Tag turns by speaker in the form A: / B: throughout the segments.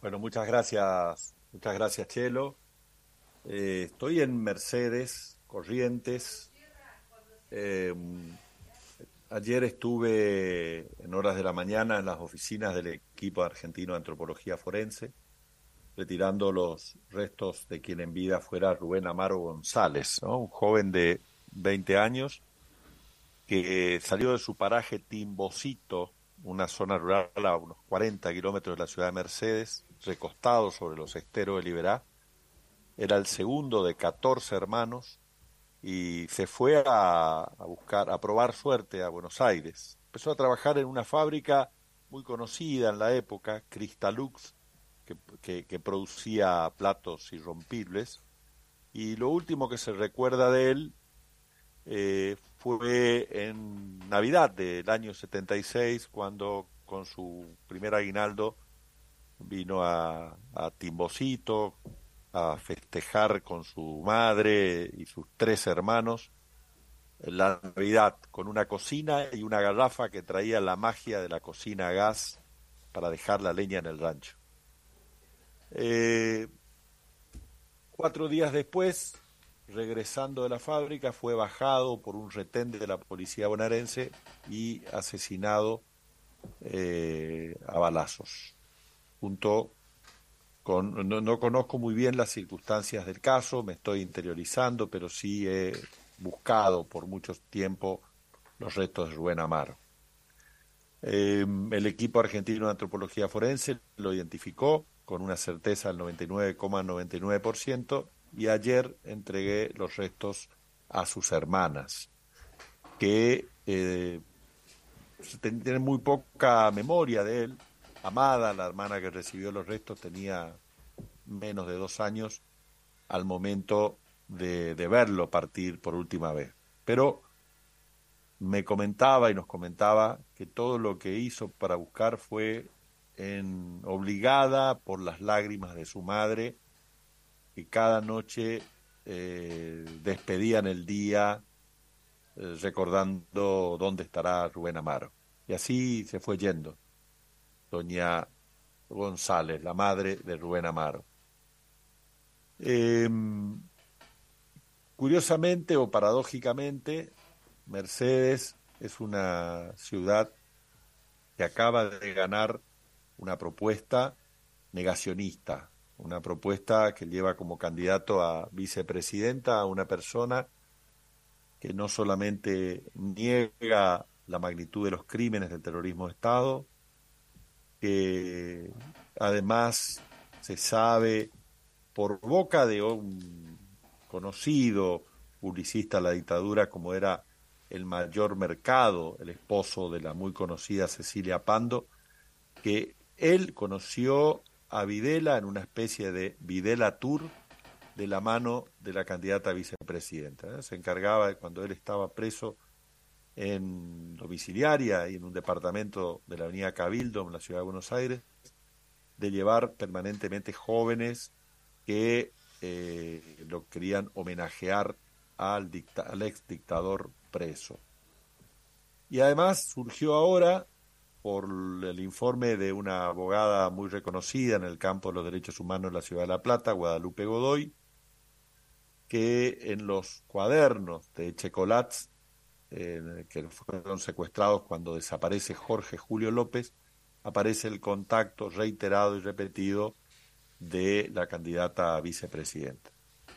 A: Bueno, muchas gracias, Chelo. Estoy en Mercedes, Corrientes. Eh, Ayer estuve en horas de la mañana en las oficinas del equipo argentino de antropología forense, retirando los restos de quien en vida fuera Rubén Amaro González, ¿no? Un joven de 20 años que salió de su paraje Timbocito, una zona rural a unos 40 kilómetros de la ciudad de Mercedes, recostado sobre los esteros de Liberá. Era el segundo de 14 hermanos y se fue a buscar, a probar suerte a Buenos Aires. Empezó a trabajar en una fábrica muy conocida en la época, Cristalux, que producía platos irrompibles. Y lo último que se recuerda de él fue en Navidad del año 76, cuando con su primer aguinaldo vino a Timbocito a festejar con su madre y sus tres hermanos la Navidad, con una cocina y una garrafa que traía la magia de la cocina a gas para dejar la leña en el rancho. Eh, 4 días después, regresando de la fábrica, fue bajado por un retén de la policía bonaerense y asesinado a balazos, junto con, no conozco muy bien las circunstancias del caso, me estoy interiorizando, pero sí he buscado por mucho tiempo los restos de Rubén Amaro. El equipo argentino de antropología forense lo identificó con una certeza del 99,99% y ayer entregué los restos a sus hermanas, que tienen muy poca memoria de él. Amada, la hermana que recibió los restos, tenía menos de 2 años al momento de verlo partir por última vez. Pero me comentaba y nos comentaba que todo lo que hizo para buscar fue obligada por las lágrimas de su madre, que cada noche despedían el día recordando dónde estará Rubén Amaro. Y así se fue yendo doña González, la madre de Rubén Amaro. Eh, Curiosamente o paradójicamente, Mercedes es una ciudad que acaba de ganar una propuesta negacionista, una propuesta que lleva como candidato a vicepresidenta a una persona que no solamente niega la magnitud de los crímenes del terrorismo de Estado, que además se sabe por boca de un conocido publicista de la dictadura como era el Mayor Mercado, el esposo de la muy conocida Cecilia Pando, que él conoció a Videla en una especie de Videla Tour de la mano de la candidata a vicepresidenta. Se encargaba de cuando él estaba preso en domiciliaria y en un departamento de la avenida Cabildo en la ciudad de Buenos Aires, de llevar permanentemente jóvenes que lo querían homenajear al ex dictador preso. Y además surgió ahora, por el informe de una abogada muy reconocida en el campo de los derechos humanos en la ciudad de La Plata, Guadalupe Godoy, que en los cuadernos de Checolats, que fueron secuestrados cuando desaparece Jorge Julio López, aparece el contacto reiterado y repetido de la candidata a vicepresidenta.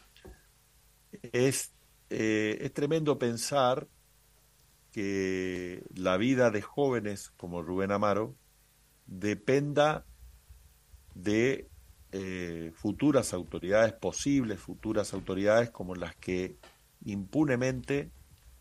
A: Es tremendo pensar que la vida de jóvenes como Rubén Amaro dependa de futuras autoridades, posibles futuras autoridades como las que impunemente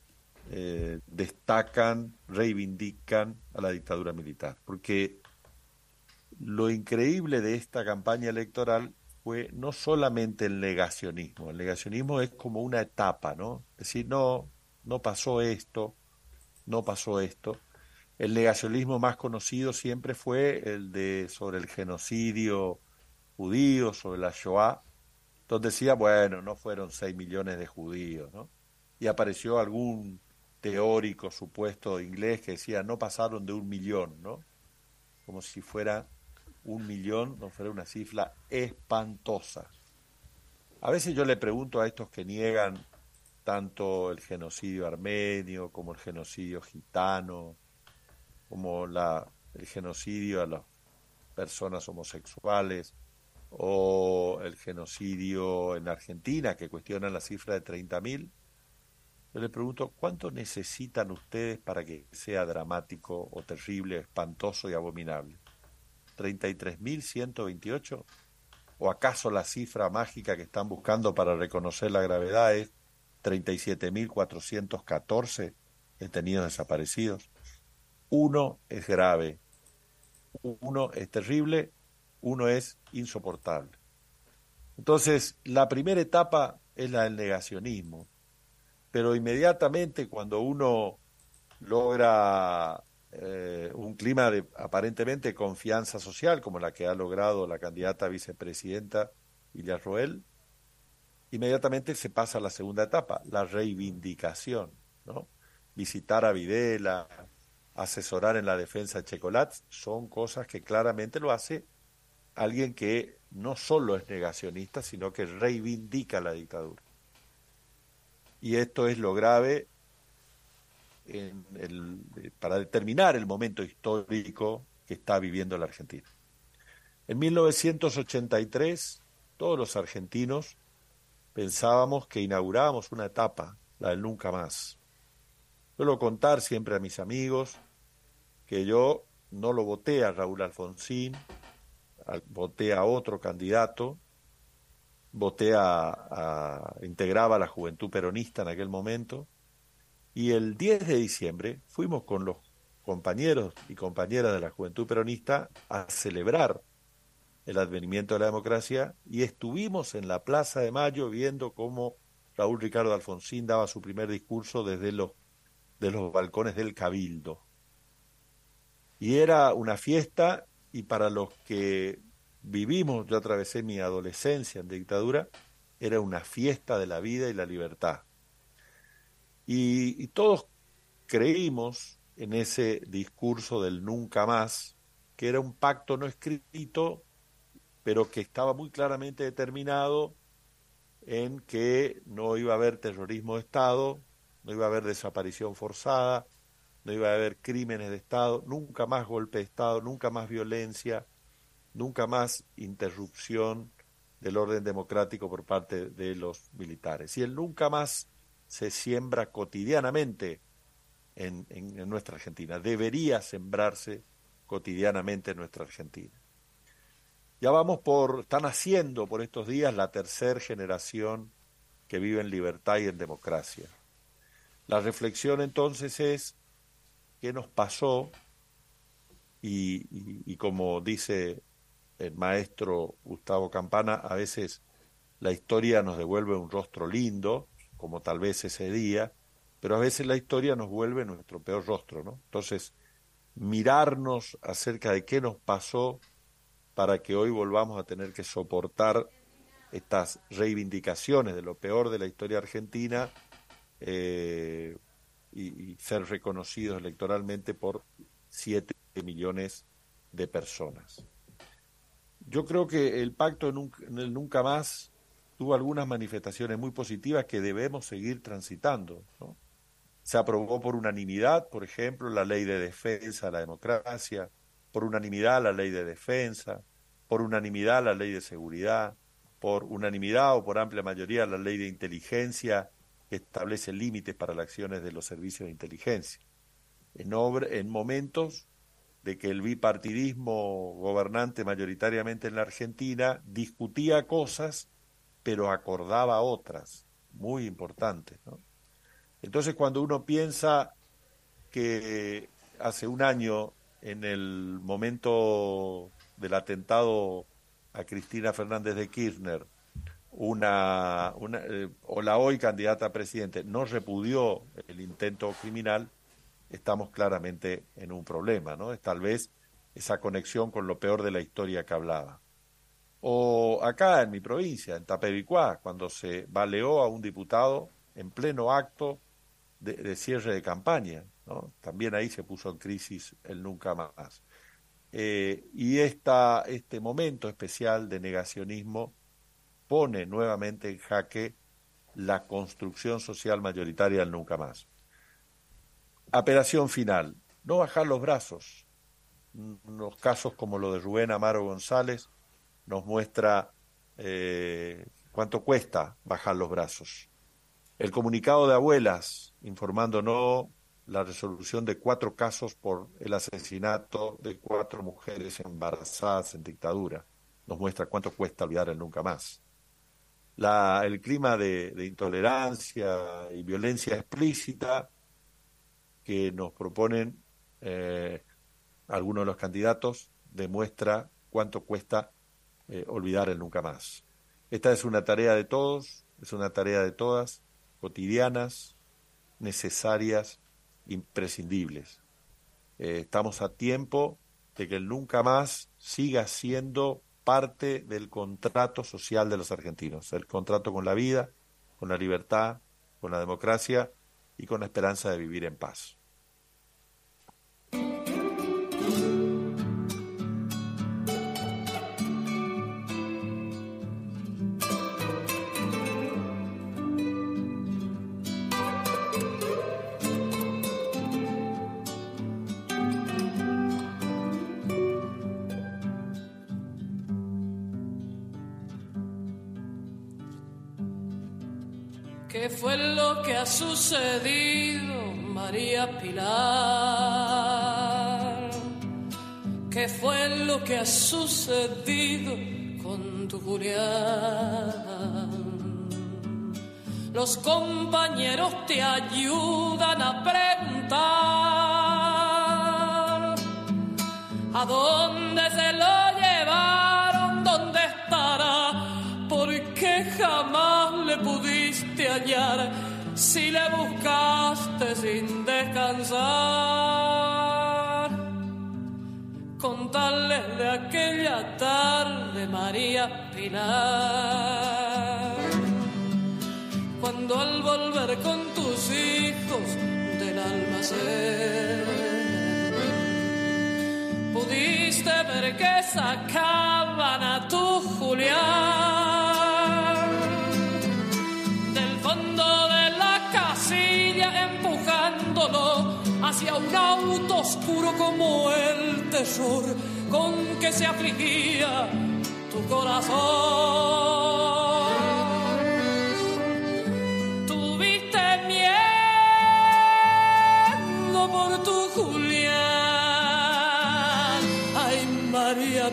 A: destacan, reivindican a la dictadura militar. Porque lo increíble de esta campaña electoral fue no solamente el negacionismo es como una etapa, ¿no? Es decir, no, no pasó esto, no pasó esto. El negacionismo más conocido siempre fue el de sobre el genocidio judío, sobre la Shoah, donde decía, bueno, no fueron 6 millones de judíos, ¿no? Y apareció algún teórico supuesto inglés que decía, no pasaron de 1 millón, ¿no? Como si fuera 1 millón nos fuera una cifra espantosa. A veces yo le pregunto a estos que niegan tanto el genocidio armenio como el genocidio gitano, como el genocidio a las personas homosexuales o el genocidio en Argentina, que cuestionan la cifra de 30.000. Yo le pregunto, ¿cuánto necesitan ustedes para que sea dramático o terrible, espantoso y abominable? ¿33.128? ¿O acaso la cifra mágica que están buscando para reconocer la gravedad es 37.414 detenidos desaparecidos? Uno es grave, uno es terrible, uno es insoportable. Entonces, la primera etapa es la del negacionismo, pero inmediatamente cuando uno logra un clima de aparentemente confianza social, como la que ha logrado la candidata a vicepresidenta Villarroel, inmediatamente se pasa a la segunda etapa, la reivindicación, ¿no? Visitar a Videla, asesorar en la defensa de Checolat, son cosas que claramente lo hace alguien que no solo es negacionista, sino que reivindica la dictadura. Y esto es lo grave para determinar el momento histórico que está viviendo la Argentina. En 1983, todos los argentinos pensábamos que inaugurábamos una etapa, la del nunca más. Suelo contar siempre a mis amigos que yo no lo voté a Raúl Alfonsín, voté a otro candidato, integraba la Juventud Peronista en aquel momento, y el 10 de diciembre fuimos con los compañeros y compañeras de la Juventud Peronista a celebrar el advenimiento de la democracia y estuvimos en la Plaza de Mayo viendo cómo Raúl Ricardo Alfonsín daba su primer discurso desde de los balcones del Cabildo. Y era una fiesta, y para los que vivimos, yo atravesé mi adolescencia en dictadura, era una fiesta de la vida y la libertad. Y todos creímos en ese discurso del nunca más, que era un pacto no escrito, pero que estaba muy claramente determinado en que no iba a haber terrorismo de Estado, no iba a haber desaparición forzada, no iba a haber crímenes de Estado, nunca más golpe de Estado, nunca más violencia, nunca más interrupción del orden democrático por parte de los militares. Y el nunca más se siembra cotidianamente en nuestra Argentina, debería sembrarse cotidianamente en nuestra Argentina. Ya están haciendo por estos días la tercera generación que vive en libertad y en democracia. La reflexión entonces es qué nos pasó y como dice el maestro Gustavo Campana, a veces la historia nos devuelve un rostro lindo, como tal vez ese día, pero a veces la historia nos vuelve nuestro peor rostro, ¿no? Entonces, mirarnos acerca de qué nos pasó para que hoy volvamos a tener que soportar estas reivindicaciones de lo peor de la historia argentina y ser reconocidos electoralmente por 7 millones de personas. Yo creo que el pacto en el nunca más tuvo algunas manifestaciones muy positivas que debemos seguir transitando, ¿no? Se aprobó por unanimidad, por ejemplo, la ley de defensa de la democracia, por unanimidad la ley de defensa, por unanimidad la ley de seguridad, por unanimidad o por amplia mayoría la ley de inteligencia que establece límites para las acciones de los servicios de inteligencia. En momentos de que el bipartidismo gobernante mayoritariamente en la Argentina discutía cosas, pero acordaba otras, muy importantes, ¿no? Entonces, cuando uno piensa que hace un año, en el momento del atentado a Cristina Fernández de Kirchner, o la hoy candidata a presidente no repudió el intento criminal, estamos claramente en un problema, ¿no? Es tal vez esa conexión con lo peor de la historia que hablaba. O acá en mi provincia, en Tapevicuá, cuando se baleó a un diputado en pleno acto de cierre de campaña, ¿no? También ahí se puso en crisis el nunca más. Y este momento especial de negacionismo pone nuevamente en jaque la construcción social mayoritaria del nunca más. Apelación final, no bajar los brazos. Los casos como lo de Rubén Amaro González nos muestra cuánto cuesta bajar los brazos. El comunicado de abuelas informándonos la resolución de 4 casos por el asesinato de 4 mujeres embarazadas en dictadura nos muestra cuánto cuesta olvidar el nunca más. El clima de intolerancia y violencia explícita que nos proponen algunos de los candidatos demuestra cuánto cuesta olvidar el nunca más. Esta es una tarea de todos, es una tarea de todas, cotidianas, necesarias, imprescindibles. Estamos a tiempo de que el nunca más siga siendo parte del contrato social de los argentinos, el contrato con la vida, con la libertad, con la democracia y con la esperanza de vivir en paz.
B: ¿Qué fue lo que ha sucedido, María Pilar? ¿Qué fue lo que ha sucedido con tu Julián? Los compañeros te ayudan a preguntar ¿a dónde se lo llevaron? ¿Dónde estará? Porque jamás le pudiste hallar si le buscaste sin descansar. Contarle de aquella tarde, María Pilar, cuando al volver con tus hijos del almacén pudiste ver que sacaban a tu Julián del fondo de la casilla, empujándolo hacia un auto oscuro como el terror con que se afligía tu corazón. Tuviste miedo por tu Julián, ay María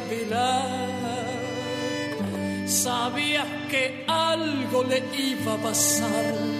B: Pilar, sabías que algo le iba a pasar.